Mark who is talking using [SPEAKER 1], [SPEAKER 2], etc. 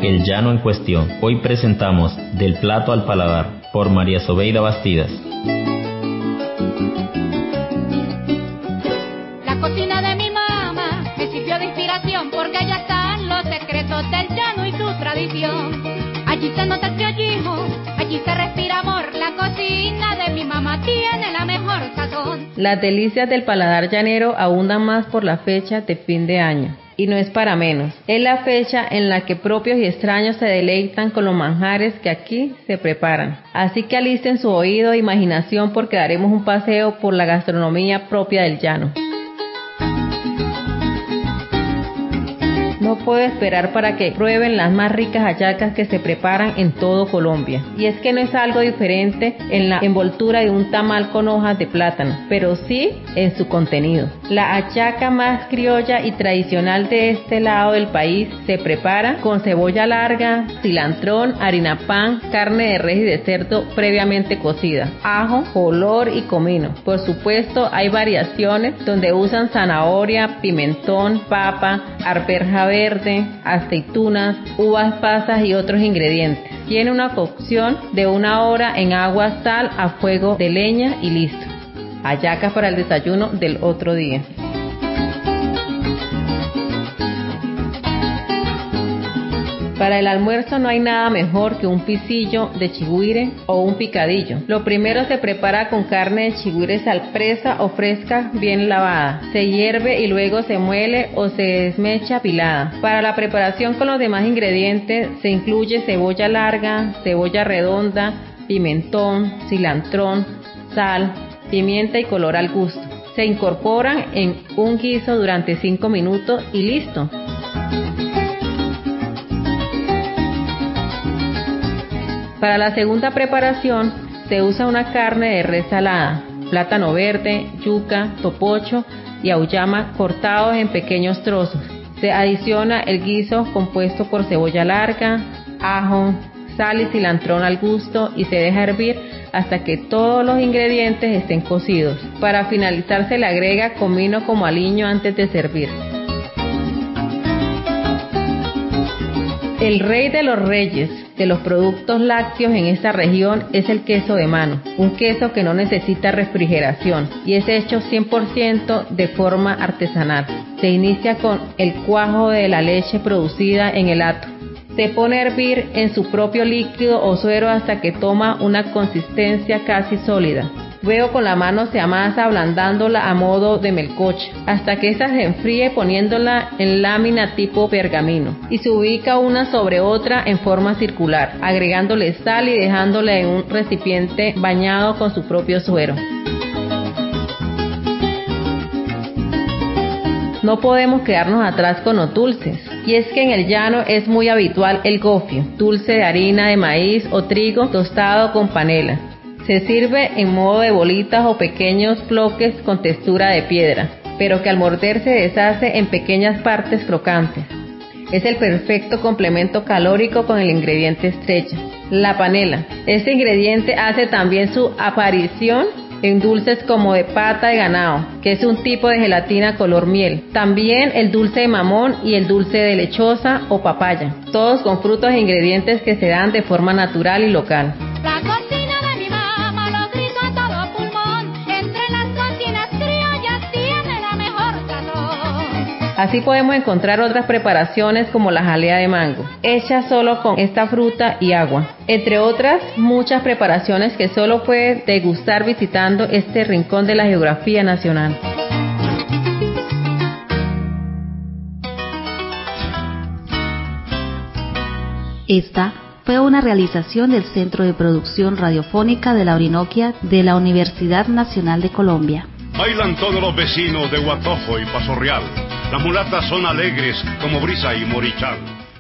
[SPEAKER 1] El llano en cuestión. Hoy presentamos Del plato al paladar por María Sobeida Bastidas.
[SPEAKER 2] La cocina de mi mamá me sirvió de inspiración porque allá están los secretos del llano y su tradición. Allí se nota el criollismo, allí se respira amor. La cocina de mi mamá tiene la mejor sazón.
[SPEAKER 3] Las delicias del paladar llanero abundan más por la fecha de fin de año. Y no es para menos. Es la fecha en la que propios y extraños se deleitan con los manjares que aquí se preparan. Así que alisten su oído e imaginación porque daremos un paseo por la gastronomía propia del llano. No puedo esperar para que prueben las más ricas hallacas que se preparan en todo Colombia. Y es que no es algo diferente en la envoltura de un tamal con hojas de plátano, pero sí en su contenido. La hallaca más criolla y tradicional de este lado del país se prepara con cebolla larga, cilantrón, harina pan, carne de res y de cerdo previamente cocida, ajo, color y comino. Por supuesto, hay variaciones donde usan zanahoria, pimentón, papa, arveja verde, aceitunas, uvas pasas y otros ingredientes. Tiene una cocción de 1 hora en agua, sal a fuego de leña y listo. Hallacas para el desayuno del otro día. Para el almuerzo no hay nada mejor que un pisillo de chigüire o un picadillo. Lo primero se prepara con carne de chigüire salpresa o fresca bien lavada. Se hierve y luego se muele o se desmecha pilada. Para la preparación con los demás ingredientes se incluye cebolla larga, cebolla redonda, pimentón, cilantrón, sal, pimienta y color al gusto. Se incorporan en un guiso durante 5 minutos y listo. Para la segunda preparación se usa una carne de res salada, plátano verde, yuca, topocho y auyama cortados en pequeños trozos. Se adiciona el guiso compuesto por cebolla larga, ajo, sal y cilantrón al gusto y se deja hervir hasta que todos los ingredientes estén cocidos. Para finalizar se le agrega comino como aliño antes de servir. El rey de los reyes de los productos lácteos en esta región es el queso de mano, un queso que no necesita refrigeración y es hecho 100% de forma artesanal. Se inicia con el cuajo de la leche producida en el hato. Se pone a hervir en su propio líquido o suero hasta que toma una consistencia casi sólida. Luego con la mano se amasa ablandándola a modo de melcocha, hasta que ésta se enfríe poniéndola en lámina tipo pergamino y se ubica una sobre otra en forma circular, agregándole sal y dejándola en un recipiente bañado con su propio suero. No podemos quedarnos atrás con los dulces, y es que en el llano es muy habitual el gofio, dulce de harina de maíz o trigo tostado con panela. Se sirve en modo de bolitas o pequeños bloques con textura de piedra, pero que al morder se deshace en pequeñas partes crocantes. Es el perfecto complemento calórico con el ingrediente estrella, la panela. Este ingrediente hace también su aparición en dulces como de pata de ganado, que es un tipo de gelatina color miel. También el dulce de mamón y el dulce de lechosa o papaya, todos con frutos e ingredientes que se dan de forma natural y local. Así podemos encontrar otras preparaciones como la jalea de mango, hecha solo con esta fruta y agua, entre otras muchas preparaciones que solo puedes degustar visitando este rincón de la geografía nacional.
[SPEAKER 4] Esta fue una realización del Centro de Producción Radiofónica de la Orinoquia de la Universidad Nacional de Colombia.
[SPEAKER 5] Bailan todos los vecinos de Huatojo y Paso Real. Las mulatas son alegres como Brisa y Morichal.